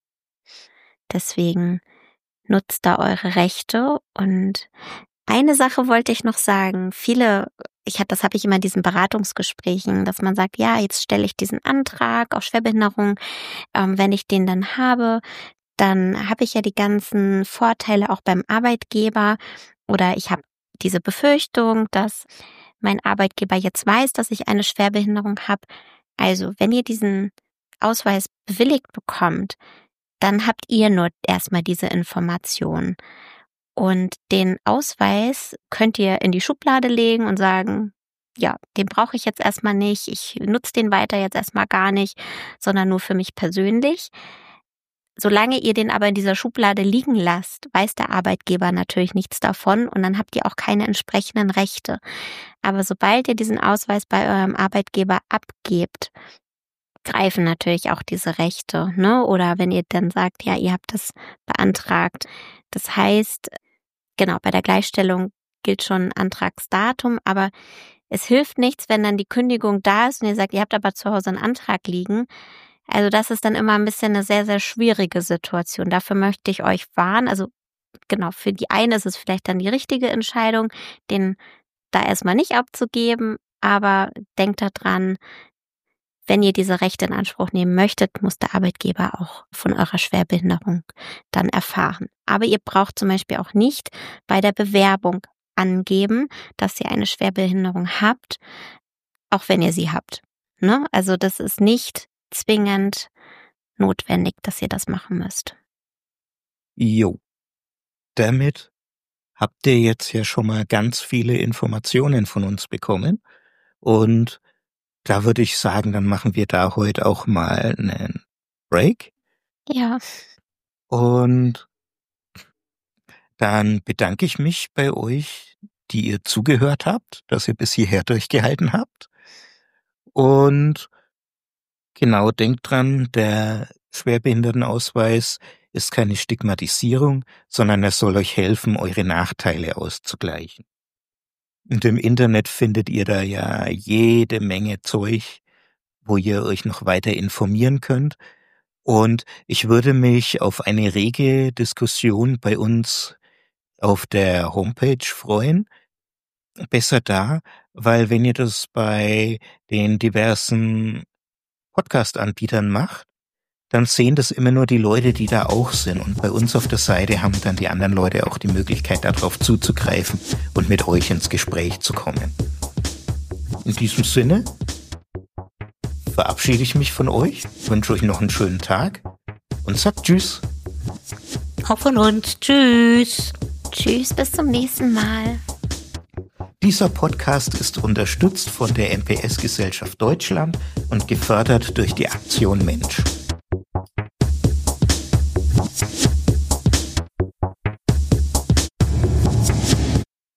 Deswegen nutzt da eure Rechte. Und eine Sache wollte ich noch sagen. Das habe ich immer in diesen Beratungsgesprächen, dass man sagt, ja, jetzt stelle ich diesen Antrag auf Schwerbehinderung. Wenn ich den dann habe ich ja die ganzen Vorteile auch beim Arbeitgeber, oder ich habe diese Befürchtung, dass mein Arbeitgeber jetzt weiß, dass ich eine Schwerbehinderung habe. Also, wenn ihr diesen Ausweis bewilligt bekommt, dann habt ihr nur erstmal diese Information. Und den Ausweis könnt ihr in die Schublade legen und sagen, ja, den brauche ich jetzt erstmal nicht, ich nutze den weiter jetzt erstmal gar nicht, sondern nur für mich persönlich. Solange ihr den aber in dieser Schublade liegen lasst, weiß der Arbeitgeber natürlich nichts davon und dann habt ihr auch keine entsprechenden Rechte. Aber sobald ihr diesen Ausweis bei eurem Arbeitgeber abgebt, greifen natürlich auch diese Rechte, ne? Oder wenn ihr dann sagt, ja, ihr habt das beantragt. Das heißt, genau, bei der Gleichstellung gilt schon ein Antragsdatum, aber es hilft nichts, wenn dann die Kündigung da ist und ihr sagt, ihr habt aber zu Hause einen Antrag liegen. Also das ist dann immer ein bisschen eine sehr, sehr schwierige Situation. Dafür möchte ich euch warnen. Also genau, für die eine ist es vielleicht dann die richtige Entscheidung, den da erstmal nicht abzugeben, aber denkt daran, wenn ihr diese Rechte in Anspruch nehmen möchtet, muss der Arbeitgeber auch von eurer Schwerbehinderung dann erfahren. Aber ihr braucht zum Beispiel auch nicht bei der Bewerbung angeben, dass ihr eine Schwerbehinderung habt, auch wenn ihr sie habt. Ne? Also das ist nicht zwingend notwendig, dass ihr das machen müsst. Jo. Damit habt ihr jetzt ja schon mal ganz viele Informationen von uns bekommen. Und da würde ich sagen, dann machen wir da heute auch mal einen Break. Ja. Und dann bedanke ich mich bei euch, die ihr zugehört habt, dass ihr bis hierher durchgehalten habt. Und genau, denkt dran, der Schwerbehindertenausweis ist keine Stigmatisierung, sondern er soll euch helfen, eure Nachteile auszugleichen. Und im Internet findet ihr da ja jede Menge Zeug, wo ihr euch noch weiter informieren könnt. Und ich würde mich auf eine rege Diskussion bei uns auf der Homepage freuen. Besser da, weil wenn ihr das bei den diversen Podcast-Anbietern macht, dann sehen das immer nur die Leute, die da auch sind. Und bei uns auf der Seite haben dann die anderen Leute auch die Möglichkeit, darauf zuzugreifen und mit euch ins Gespräch zu kommen. In diesem Sinne verabschiede ich mich von euch, wünsche euch noch einen schönen Tag und sag Tschüss. Auch von uns. Tschüss. Tschüss, bis zum nächsten Mal. Dieser Podcast ist unterstützt von der MPS Gesellschaft Deutschland und gefördert durch die Aktion Mensch.